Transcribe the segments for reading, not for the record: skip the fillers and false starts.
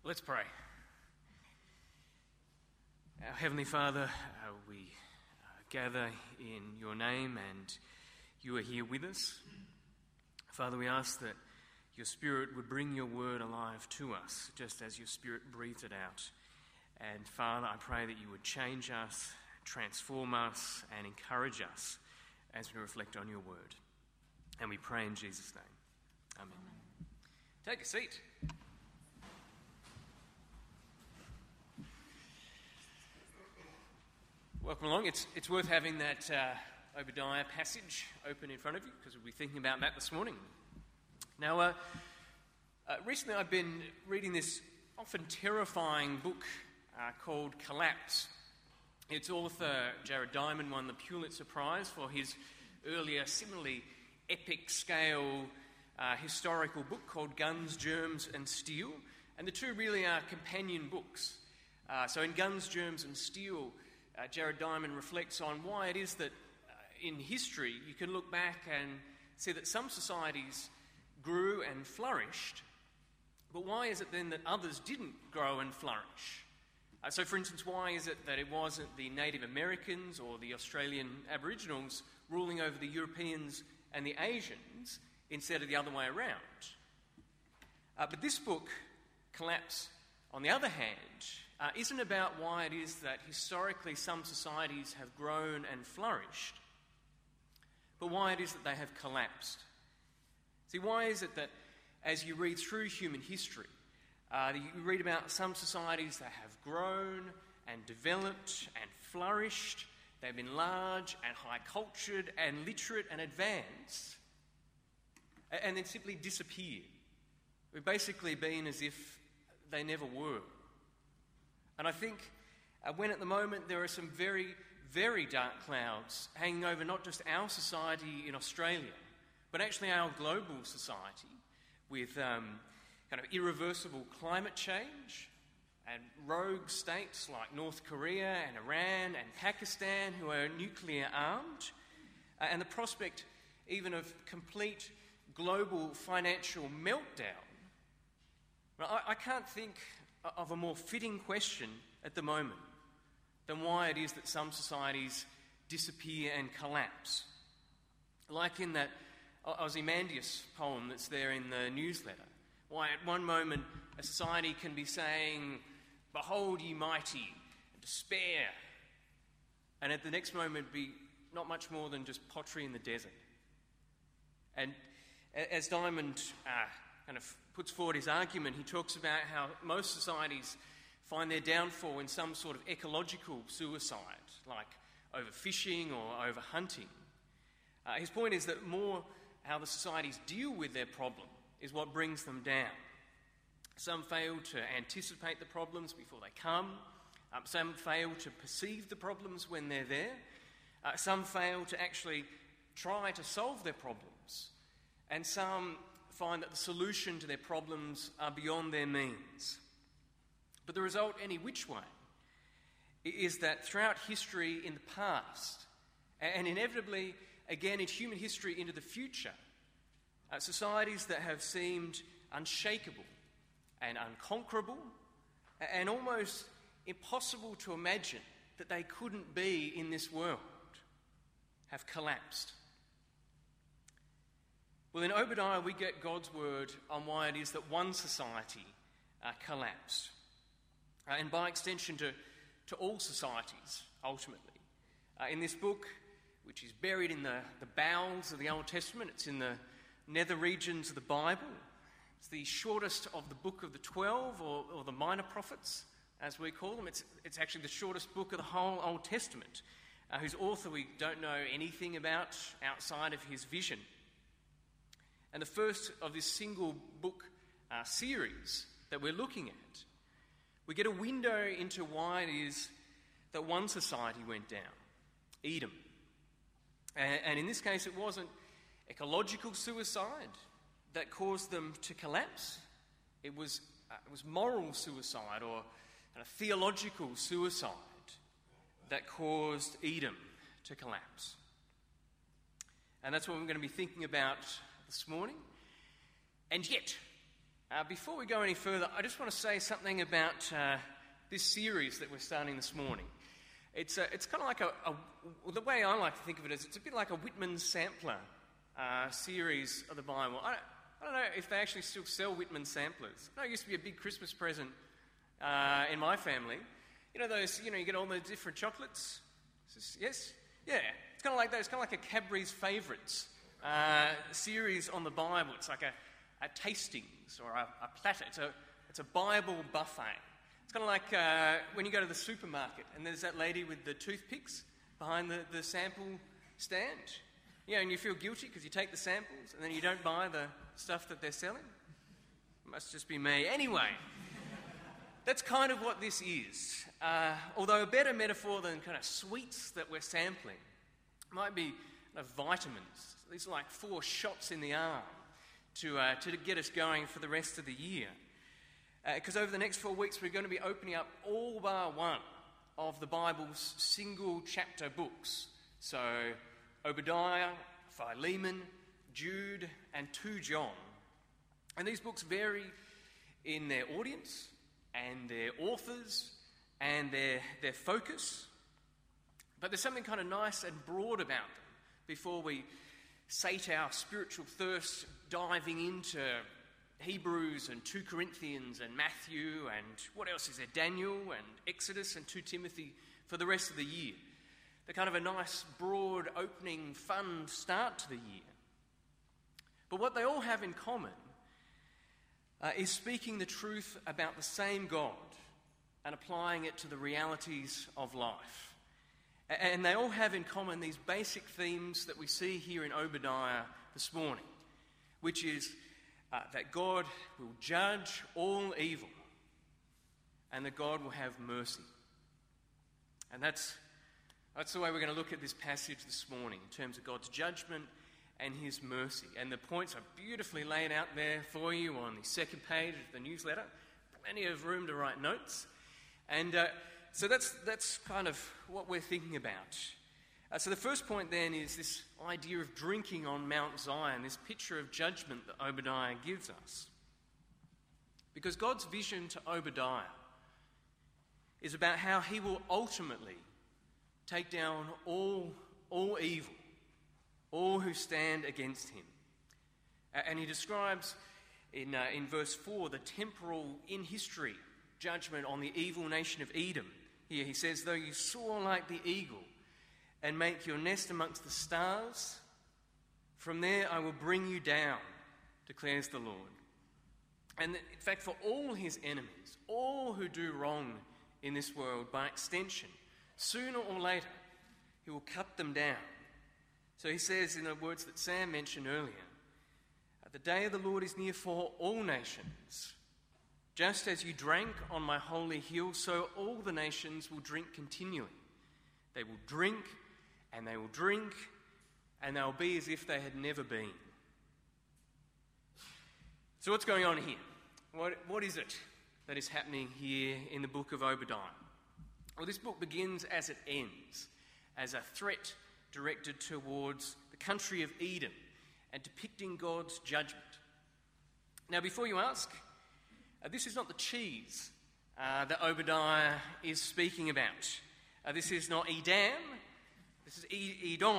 Let's pray. Our Heavenly Father, we gather in your name and you are here with us. Father, we ask that your Spirit would bring your word alive to us, just as your Spirit breathed it out. And Father, I pray that you would change us, transform us, and encourage us as we reflect on your word. And we pray in Jesus' name. Amen. Take a seat. Welcome along. It's worth having that Obadiah passage open in front of you because we'll be thinking about that this morning. Now, recently I've been reading this often terrifying book called Collapse. Its author, Jared Diamond, won the Pulitzer Prize for his earlier, similarly epic scale historical book called Guns, Germs and Steel. And the two really are companion books. So in Guns, Germs and Steel, Jared Diamond reflects on why it is that in history you can look back and see that some societies grew and flourished, but why is it then that others didn't grow and flourish? So for instance, why is it that it wasn't the Native Americans or the Australian Aboriginals ruling over the Europeans and the Asians instead of the other way around? But this book, Collapse, on the other hand, isn't about why it is that historically some societies have grown and flourished, but why it is that they have collapsed. See, why is it that as you read through human history, you read about some societies that have grown and developed and flourished, they've been large and high-cultured and literate and advanced, and then simply disappeared. We've basically been as if they never were. And I think when at the moment there are some very, very dark clouds hanging over not just our society in Australia, but actually our global society with kind of irreversible climate change and rogue states like North Korea and Iran and Pakistan who are nuclear armed, and the prospect even of complete global financial meltdown. I can't think of a more fitting question at the moment than why it is that some societies disappear and collapse. Like in that Ozymandias poem that's there in the newsletter, why at one moment a society can be saying, "Behold ye mighty," and despair, and at the next moment be not much more than just pottery in the desert. And as Diamond kind of puts forward his argument, he talks about how most societies find their downfall in some sort of ecological suicide, like overfishing or overhunting. His point is that more how the societies deal with their problem is what brings them down. Some fail to anticipate the problems before they come. Some fail to perceive the problems when they're there. Some fail to actually try to solve their problems. And some find that the solution to their problems are beyond their means. But the result, any which way, is that throughout history in the past, and inevitably again in human history into the future, societies that have seemed unshakable and unconquerable and almost impossible to imagine that they couldn't be in this world have collapsed. Well, in Obadiah, we get God's word on why it is that one society collapsed. And by extension to all societies, ultimately. In this book, which is buried in the bowels of the Old Testament, it's in the nether regions of the Bible. It's the shortest of the book of the 12, or the minor prophets, as we call them. It's actually the shortest book of the whole Old Testament, whose author we don't know anything about outside of his vision. And the first of this single book series that we're looking at, we get a window into why it is that one society went down, Edom. And in this case, it wasn't ecological suicide that caused them to collapse. It was moral suicide or kind of theological suicide that caused Edom to collapse. And that's what we're going to be thinking about this morning. And yet, Before we go any further, I just want to say something about this series that we're starting this morning. It's kind of like the way I like to think of it is it's a bit like a Whitman sampler series of the Bible. I don't know if they actually still sell Whitman samplers. I know it used to be a big Christmas present in my family. You know those, you get all the different chocolates? Yes? Yeah. It's kind of like those, kind of like a Cadbury's Favourites series on the Bible. It's like a tastings or a platter. It's a Bible buffet. It's kind of like when you go to the supermarket and there's that lady with the toothpicks behind the sample stand. Yeah, and you feel guilty because you take the samples and then you don't buy the stuff that they're selling. It must just be me. Anyway, that's kind of what this is. Although a better metaphor than kind of sweets that we're sampling might be vitamins. These are like 4 shots in the arm to get us going for the rest of the year. Because over the next 4 weeks we're going to be opening up all bar one of the Bible's single chapter books. So Obadiah, Philemon, Jude, and 2 John. And these books vary in their audience and their authors and their focus. But there's something kind of nice and broad about them before we sate our spiritual thirst diving into Hebrews and 2 Corinthians and Matthew and what else is there? Daniel and Exodus and 2 Timothy for the rest of the year. They're kind of a nice, broad, opening, fun start to the year. But what they all have in common is speaking the truth about the same God and applying it to the realities of life. And they all have in common these basic themes that we see here in Obadiah this morning, which is that God will judge all evil and that God will have mercy. And that's the way we're going to look at this passage this morning in terms of God's judgment and his mercy. And the points are beautifully laid out there for you on the second page of the newsletter. Plenty of room to write notes. And so that's kind of what we're thinking about. So the first point then is this idea of drinking on Mount Zion, this picture of judgment that Obadiah gives us. Because God's vision to Obadiah is about how he will ultimately take down all evil, all who stand against him. And he describes in verse 4 the temporal, in history, judgment on the evil nation of Edom. Here he says, though you soar like the eagle and make your nest amongst the stars, from there I will bring you down, declares the Lord. And in fact, for all his enemies, all who do wrong in this world, by extension, sooner or later, he will cut them down. So he says in the words that Sam mentioned earlier, the day of the Lord is near for all nations. Just as you drank on my holy hill, so all the nations will drink continually. They will drink, and they will drink, and they'll be as if they had never been. So what's going on here? What is it that is happening here in the book of Obadiah? Well, this book begins as it ends, as a threat directed towards the country of Edom and depicting God's judgment. Now, before you ask, this is not the cheese that Obadiah is speaking about. This is not Edam, this is Edom.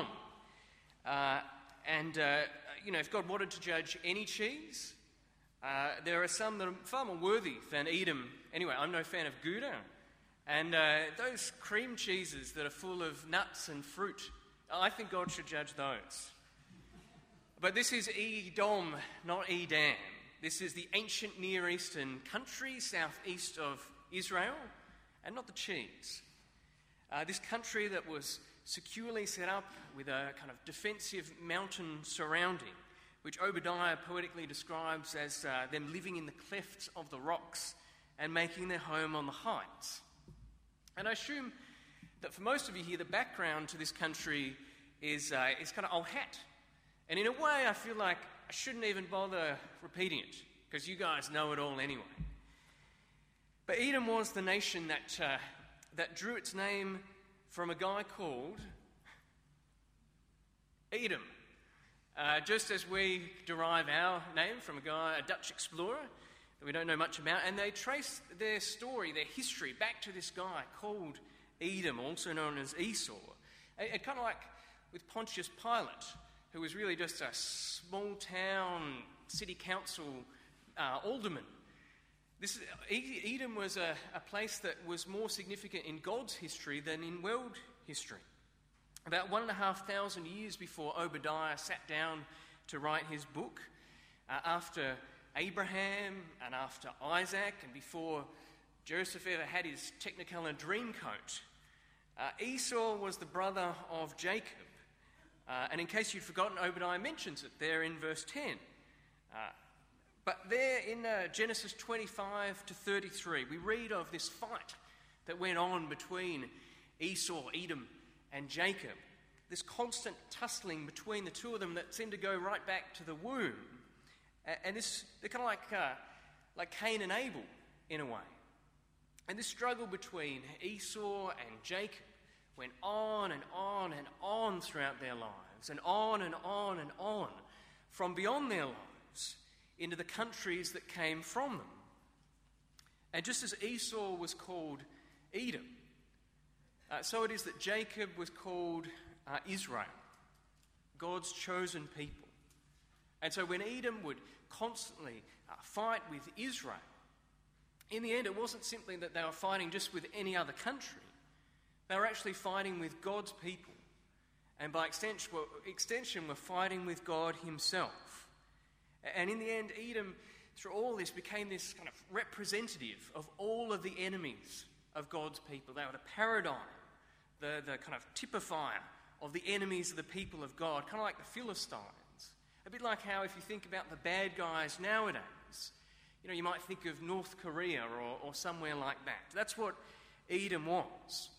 If God wanted to judge any cheese, there are some that are far more worthy than Edom. Anyway, I'm no fan of Gouda. And those cream cheeses that are full of nuts and fruit, I think God should judge those. But this is Edom, not Edam. This is the ancient Near Eastern country, southeast of Israel, and not the cheese. This country that was securely set up with a kind of defensive mountain surrounding, which Obadiah poetically describes as them living in the clefts of the rocks and making their home on the heights. And I assume that for most of you here, the background to this country is kind of old hat. And in a way, I feel like I shouldn't even bother repeating it, because you guys know it all anyway. But Edom was the nation that drew its name from a guy called Edom. Just as we derive our name from a Dutch explorer, that we don't know much about, and they trace their story, their history, back to this guy called Edom, also known as Esau. And kind of like with Pontius Pilate, who was really just a small-town city council alderman. Edom was a place that was more significant in God's history than in world history. About 1,500 years before Obadiah sat down to write his book, after Abraham and after Isaac, and before Joseph ever had his Technicolor Dreamcoat, Esau was the brother of Jacob. And in case you'd forgotten, Obadiah mentions it there in verse 10. But there in Genesis 25 to 33, we read of this fight that went on between Esau, Edom, and Jacob. This constant tussling between the two of them that seemed to go right back to the womb. And they're kind of like Cain and Abel in a way. And this struggle between Esau and Jacob went on and on and on throughout their lives, and on and on and on, from beyond their lives into the countries that came from them. And just as Esau was called Edom, so it is that Jacob was called Israel, God's chosen people. And so when Edom would constantly fight with Israel, in the end it wasn't simply that they were fighting just with any other country. They were actually fighting with God's people. And by extension were fighting with God himself. And in the end, Edom, through all this, became this kind of representative of all of the enemies of God's people. They were the paradigm, the kind of typifier of the enemies of the people of God, kind of like the Philistines. A bit like how if you think about the bad guys nowadays, you might think of North Korea or somewhere like that. That's what Edom was.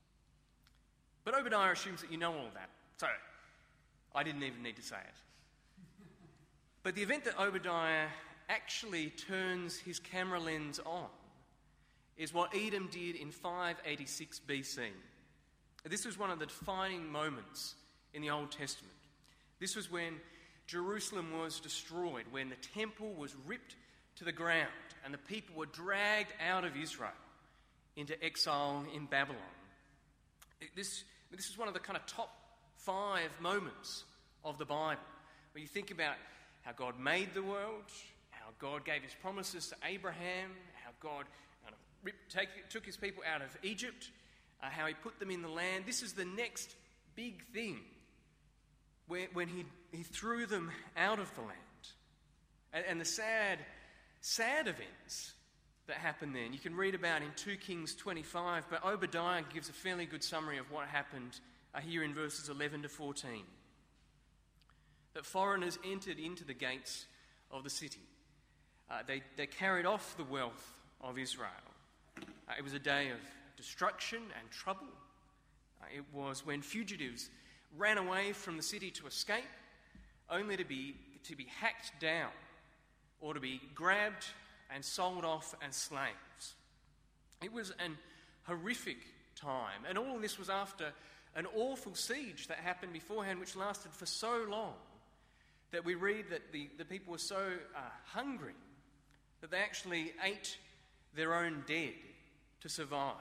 But Obadiah assumes that you know all that, so I didn't even need to say it. But the event that Obadiah actually turns his camera lens on is what Edom did in 586 BC. This was one of the defining moments in the Old Testament. This was when Jerusalem was destroyed, when the temple was ripped to the ground and the people were dragged out of Israel into exile in Babylon. This is one of the kind of top 5 moments of the Bible, where you think about how God made the world, how God gave his promises to Abraham, how God took his people out of Egypt, how he put them in the land. This is the next big thing, when he threw them out of the land. And the sad events that happened then, you can read about in 2 Kings 25, but Obadiah gives a fairly good summary of what happened here in verses 11 to 14. That foreigners entered into the gates of the city. They carried off the wealth of Israel. It was a day of destruction and trouble. It was when fugitives ran away from the city to escape, only to be hacked down or to be grabbed and sold off as slaves. It was an horrific time, and all of this was after an awful siege that happened beforehand, which lasted for so long that we read that the people were so hungry that they actually ate their own dead to survive.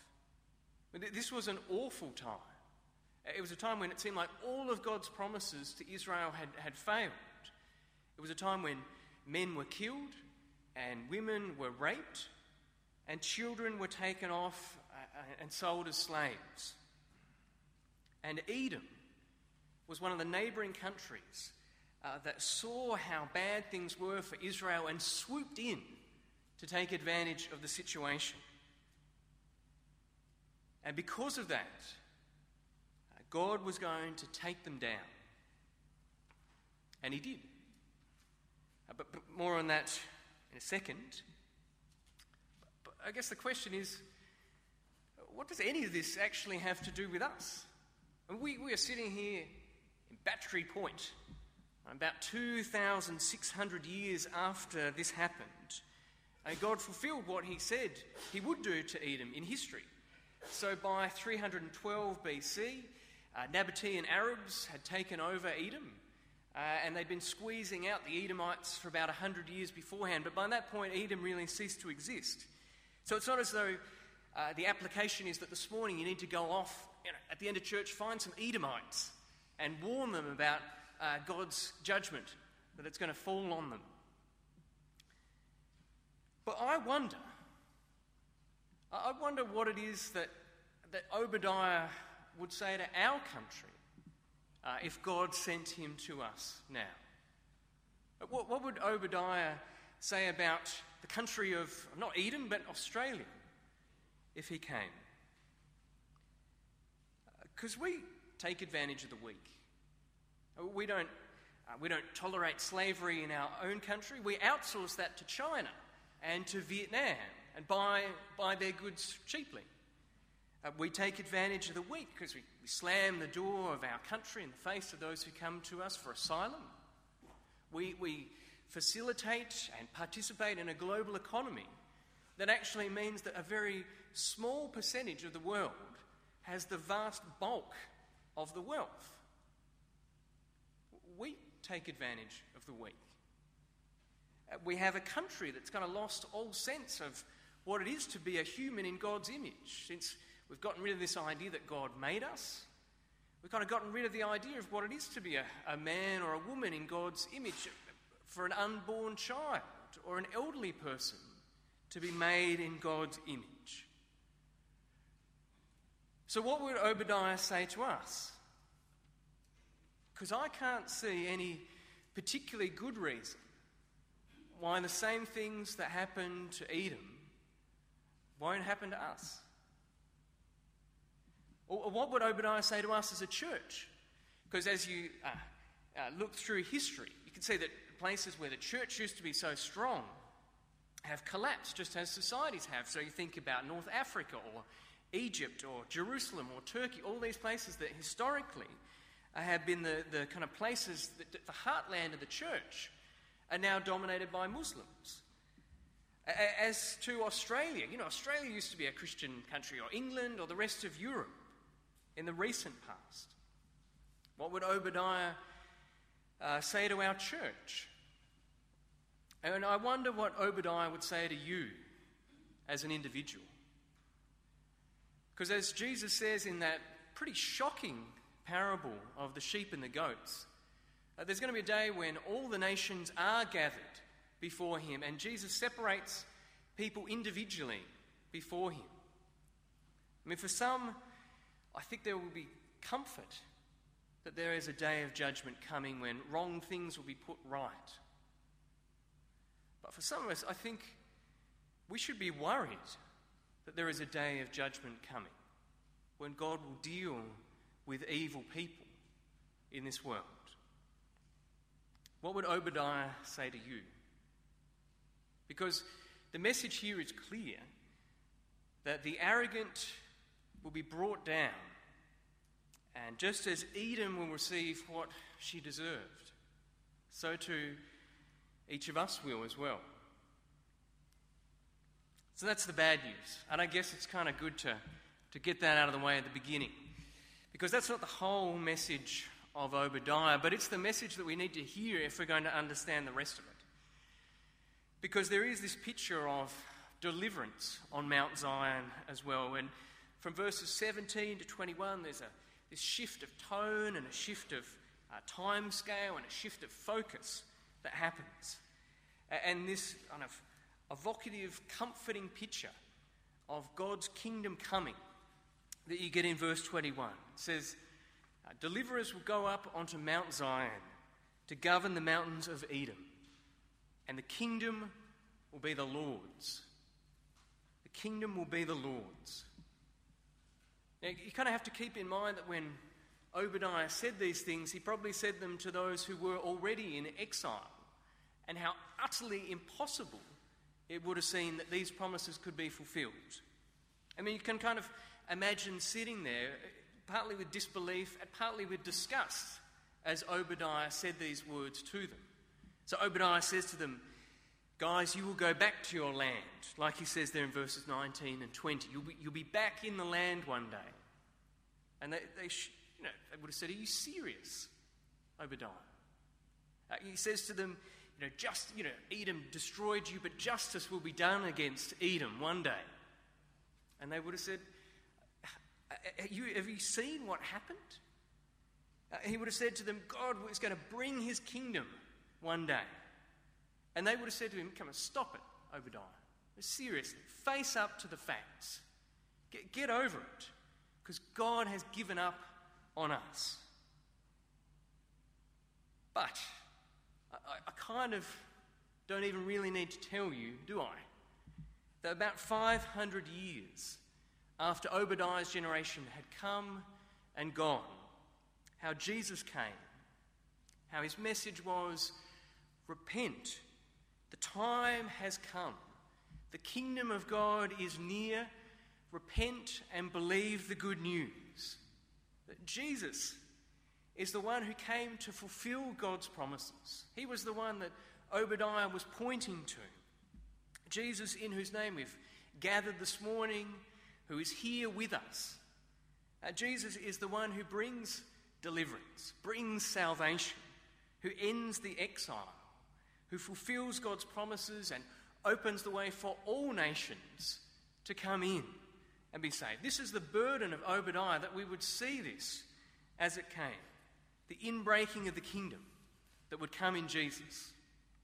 This was an awful time. It was a time when it seemed like all of God's promises to Israel had failed. It was a time when men were killed and women were raped and children were taken off and sold as slaves. And Edom was one of the neighbouring countries that saw how bad things were for Israel and swooped in to take advantage of the situation. And because of that, God was going to take them down. And he did. But more on that in a second. But I guess the question is, what does any of this actually have to do with us? And we are sitting here in Battery Point, about 2,600 years after this happened. And God fulfilled what he said he would do to Edom in history. So by 312 BC, Nabatean Arabs had taken over Edom. and they'd been squeezing out the Edomites for about 100 years beforehand, but by that point Edom really ceased to exist. So it's not as though the application is that this morning you need to go off, at the end of church, find some Edomites and warn them about God's judgment, that it's going to fall on them. But I wonder what it is that Obadiah would say to our country if God sent him to us now. What would Obadiah say about the country of, not Edom, but Australia, if he came? Because we take advantage of the weak. We don't tolerate slavery in our own country. We outsource that to China and to Vietnam and buy their goods cheaply. We take advantage of the weak because we slam the door of our country in the face of those who come to us for asylum. We facilitate and participate in a global economy that actually means that a very small percentage of the world has the vast bulk of the wealth. We take advantage of the weak. We have a country that's kind of lost all sense of what it is to be a human in God's image. Since we've gotten rid of this idea that God made us, we've kind of gotten rid of the idea of what it is to be a man or a woman in God's image, for an unborn child or an elderly person to be made in God's image. So what would Obadiah say to us? Because I can't see any particularly good reason why the same things that happened to Edom won't happen to us. Or what would Obadiah say to us as a church? Because as you look through history, you can see that places where the church used to be so strong have collapsed, just as societies have. So you think about North Africa or Egypt or Jerusalem or Turkey, all these places that historically have been the kind of places, the heartland of the church, are now dominated by Muslims. As to Australia, Australia used to be a Christian country, or England, or the rest of Europe in the recent past. What would Obadiah say to our church? And I wonder what Obadiah would say to you as an individual. Because as Jesus says in that pretty shocking parable of the sheep and the goats, there's going to be a day when all the nations are gathered before him, and Jesus separates people individually before him. I mean, for some, I think there will be comfort that there is a day of judgment coming when wrong things will be put right. But for some of us, I think we should be worried that there is a day of judgment coming when God will deal with evil people in this world. What would Obadiah say to you? Because the message here is clear that the arrogant will be brought down, and just as Edom will receive what she deserved, so too each of us will as well. So that's the bad news, and I guess it's kind of good to get that out of the way at the beginning, because that's not the whole message of Obadiah, but it's the message that we need to hear if we're going to understand the rest of it. Because there is this picture of deliverance on Mount Zion as well, and from verses 17 to 21 there's this shift of tone and a shift of time scale and a shift of focus that happens. And this kind of evocative, comforting picture of God's kingdom coming that you get in verse 21. It says, deliverers will go up onto Mount Zion to govern the mountains of Edom, and the kingdom will be the Lord's. The kingdom will be the Lord's. Now, you kind of have to keep in mind that when Obadiah said these things, he probably said them to those who were already in exile, and how utterly impossible it would have seemed that these promises could be fulfilled. I mean, you can kind of imagine sitting there, partly with disbelief and partly with disgust, as Obadiah said these words to them. So Obadiah says to them, guys, you will go back to your land, like he says there in verses 19 and 20. You'll be back in the land one day. And they would have said, are you serious, Obadiah? He says to them, Edom destroyed you, but justice will be done against Edom one day. And they would have said, have you seen what happened? He would have said to them, God is going to bring his kingdom one day. And they would have said to him, come on, stop it, Obadiah. Seriously, face up to the facts. Get over it, because God has given up on us. But I kind of don't even really need to tell you, do I? That about 500 years after Obadiah's generation had come and gone, how Jesus came, how his message was, repent, the time has come, the kingdom of God is near, repent and believe the good news. That Jesus is the one who came to fulfill God's promises. He was the one that Obadiah was pointing to. Jesus, in whose name we've gathered this morning, who is here with us. Jesus is the one who brings deliverance, brings salvation, who ends the exile, who fulfills God's promises and opens the way for all nations to come in and be saved. This is the burden of Obadiah, that we would see this as it came, the inbreaking of the kingdom that would come in Jesus.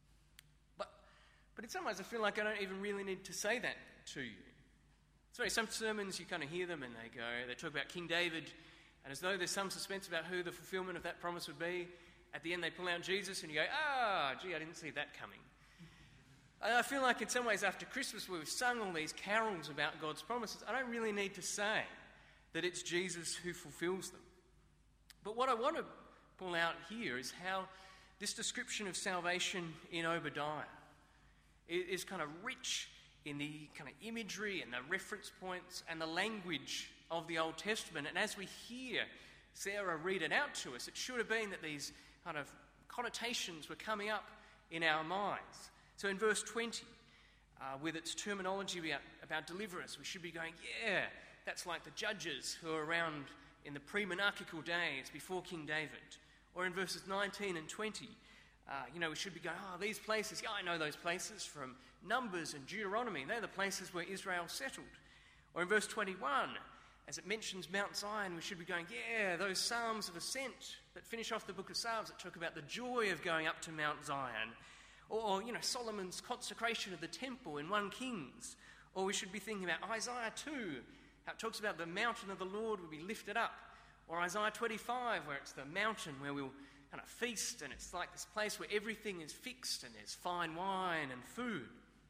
But in some ways I feel like I don't even really need to say that to you. Sorry, some sermons you kind of hear them and they talk about King David, and as though there's some suspense about who the fulfillment of that promise would be, at the end they pull out Jesus and you go, gee, I didn't see that coming. And I feel like in some ways after Christmas we've sung all these carols about God's promises. I don't really need to say that it's Jesus who fulfills them. But what I want to pull out here is how this description of salvation in Obadiah is kind of rich in the kind of imagery and the reference points and the language of the Old Testament. And as we hear Sarah read it out to us, it should have been that these kind of connotations were coming up in our minds. So in verse 20, with its terminology about deliverance, we should be going, yeah, that's like the judges who are around in the pre-monarchical days before King David. Or in verses 19 and 20, we should be going, these places, I know those places from Numbers and Deuteronomy. They're the places where Israel settled. Or in verse 21, as it mentions Mount Zion, we should be going, yeah, those Psalms of Ascent that finish off the book of Psalms that talk about the joy of going up to Mount Zion. Or Solomon's consecration of the temple in 1 Kings. Or we should be thinking about Isaiah 2, how it talks about the mountain of the Lord will be lifted up. Or Isaiah 25, where it's the mountain where we'll kind of feast, and it's like this place where everything is fixed and there's fine wine and food.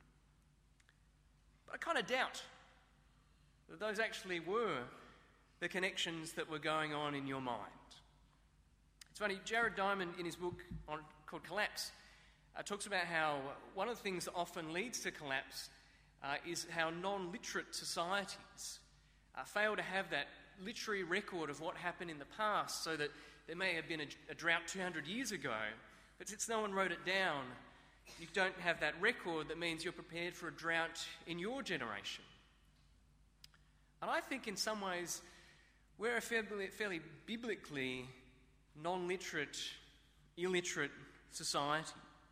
But I kind of doubt that those actually were the connections that were going on in your mind. It's funny, Jared Diamond, in his book called Collapse, talks about how one of the things that often leads to collapse is how non-literate societies fail to have that literary record of what happened in the past, so that there may have been a drought 200 years ago, but since no one wrote it down, you don't have that record. That means you're prepared for a drought in your generation. And I think in some ways we're a fairly biblically non-literate, illiterate society.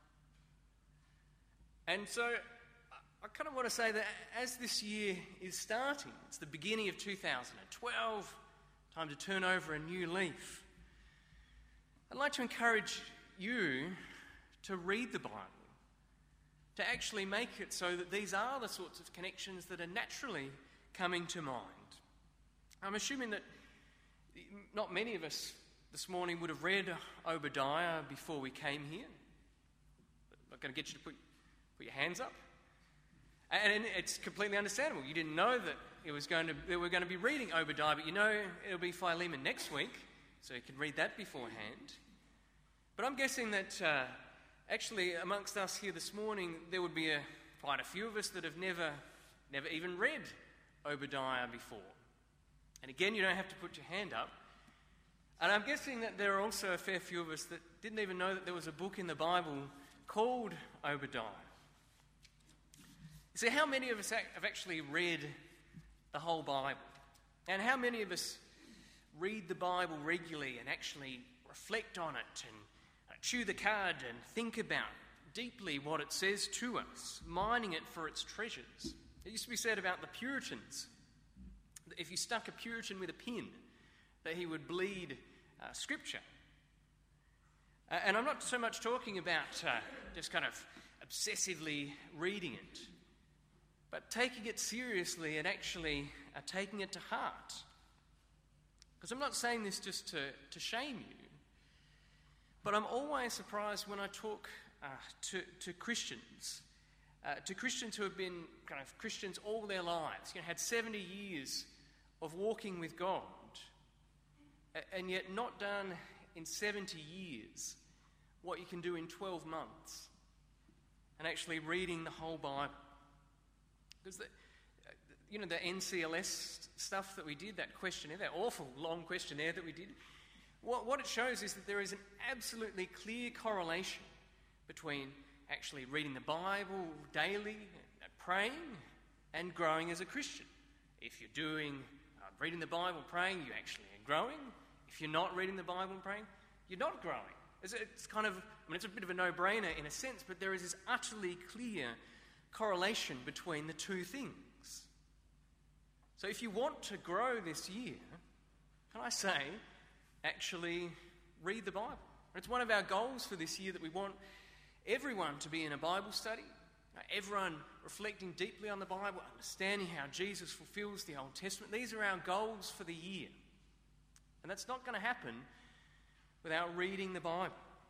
And so I kind of want to say that as this year is starting, it's the beginning of 2012, time to turn over a new leaf. I'd like to encourage you to read the Bible, to actually make it so that these are the sorts of connections that are naturally coming to mind. I'm assuming that not many of us this morning would have read Obadiah before we came here. I'm not going to get you to put your hands up. And it's completely understandable. You didn't know that we're going to be reading Obadiah, but you know it'll be Philemon next week, so you can read that beforehand. But I'm guessing that actually amongst us here this morning, there would be quite a few of us that have never even read Obadiah before. And again, you don't have to put your hand up. And I'm guessing that there are also a fair few of us that didn't even know that there was a book in the Bible called Obadiah. You see, how many of us have actually read the whole Bible? And how many of us read the Bible regularly and actually reflect on it and chew the cud and think about deeply what it says to us, mining it for its treasures. It used to be said about the Puritans, that if you stuck a Puritan with a pin, that he would bleed Scripture. And I'm not so much talking about just kind of obsessively reading it, but taking it seriously and actually taking it to heart. Because I'm not saying this just to shame you, but I'm always surprised when I talk to Christians, who have been kind of Christians all their lives, had 70 years of walking with God, and yet not done in 70 years what you can do in 12 months, and actually reading the whole Bible. Because the NCLS stuff that we did, that questionnaire, that awful long questionnaire that we did, what it shows is that there is an absolutely clear correlation between actually reading the Bible daily, praying, and growing as a Christian. If you're doing reading the Bible, praying, you actually are growing. If you're not reading the Bible and praying, you're not growing. It's kind of, it's a bit of a no-brainer in a sense, but there is this utterly clear correlation between the two things. So if you want to grow this year, can I say, actually read the Bible. It's one of our goals for this year that we want everyone to be in a Bible study, everyone reflecting deeply on the Bible, understanding how Jesus fulfills the Old Testament. These are our goals for the year. And that's not going to happen without reading the Bible.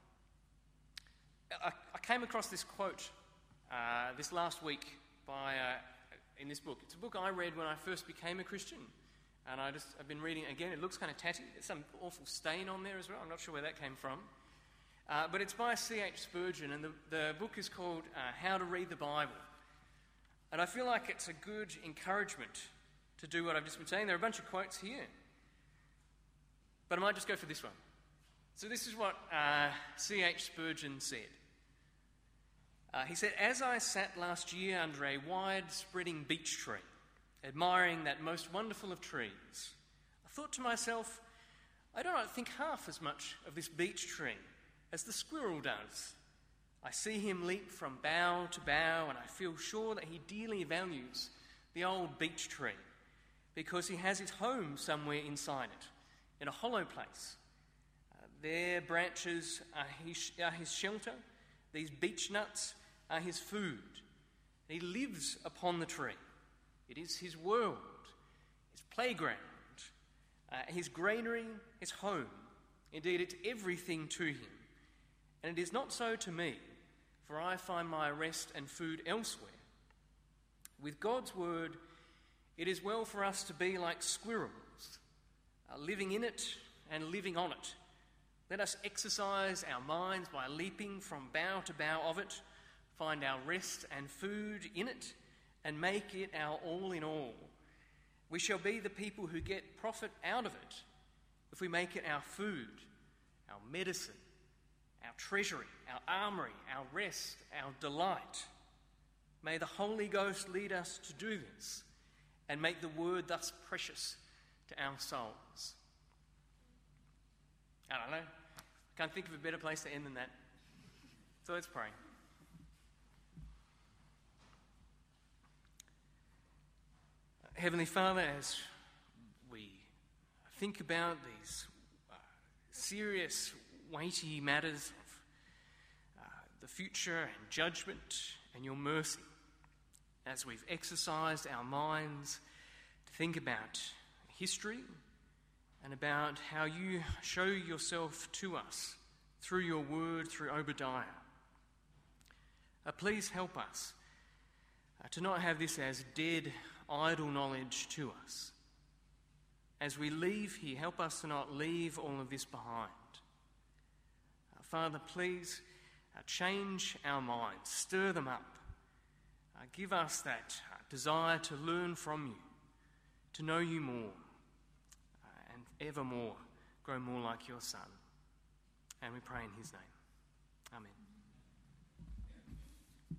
I came across this quote this last week in this book. It's a book I read when I first became a Christian. And I've been reading it again. It looks kind of tatty. There's some awful stain on there as well. I'm not sure where that came from. But it's by C.H. Spurgeon, and the book is called How to Read the Bible. And I feel like it's a good encouragement to do what I've just been saying. There are a bunch of quotes here, but I might just go for this one. So this is what C.H. Spurgeon said. He said, "As I sat last year under a wide-spreading beech tree, admiring that most wonderful of trees, I thought to myself, I do not think half as much of this beech tree as the squirrel does. I see him leap from bough to bough, and I feel sure that he dearly values the old beech tree, because he has his home somewhere inside it, in a hollow place. Their branches are his shelter, these beech nuts are his food. He lives upon the tree. It is his world, his playground, his granary, his home. Indeed, it's everything to him. And it is not so to me, for I find my rest and food elsewhere. With God's word, it is well for us to be like squirrels, living in it and living on it. Let us exercise our minds by leaping from bough to bough of it, find our rest and food in it, and make it our all in all. We shall be the people who get profit out of it if we make it our food, our medicine, our treasury, our armoury, our rest, our delight. May the Holy Ghost lead us to do this and make the word thus precious to our souls." I don't know. Can't think of a better place to end than that. So let's pray. Heavenly Father, as we think about these serious, weighty matters of the future and judgment and your mercy, as we've exercised our minds to think about history and about how you show yourself to us through your word, through Obadiah, please help us to not have this as dead, idle knowledge to us. As we leave here, help us to not leave all of this behind. Father, please change our minds, stir them up. Give us that desire to learn from you, to know you more, and evermore grow more like your Son. And we pray in his name. Amen.